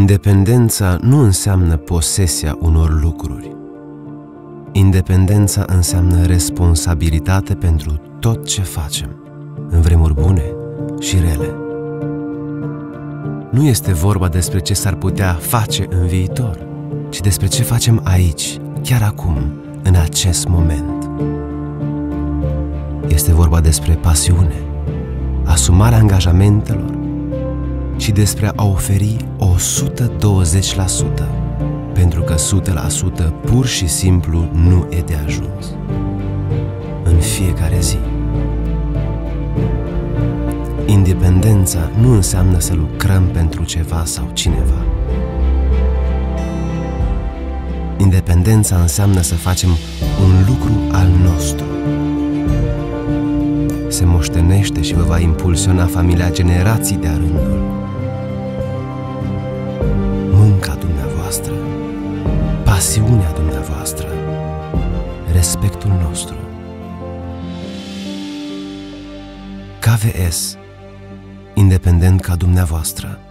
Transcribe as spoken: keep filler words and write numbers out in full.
Independența nu înseamnă posesia unor lucruri. Independența înseamnă responsabilitate pentru tot ce facem, în vremuri bune și rele. Nu este vorba despre ce s-ar putea face în viitor, ci despre ce facem aici, chiar acum, în acest moment. Este vorba despre pasiune, asumarea angajamentelor și despre a oferi o sută douăzeci la sută, pentru că o sută la sută pur și simplu nu e de ajuns. În fiecare zi. Independența nu înseamnă să lucrăm pentru ceva sau cineva. Independența înseamnă să facem un lucru al nostru. Se moștenește și vă va impulsiona familia generații de-a rândul. Munca dumneavoastră, pasiunea dumneavoastră, respectul nostru. K V S, independent ca dumneavoastră.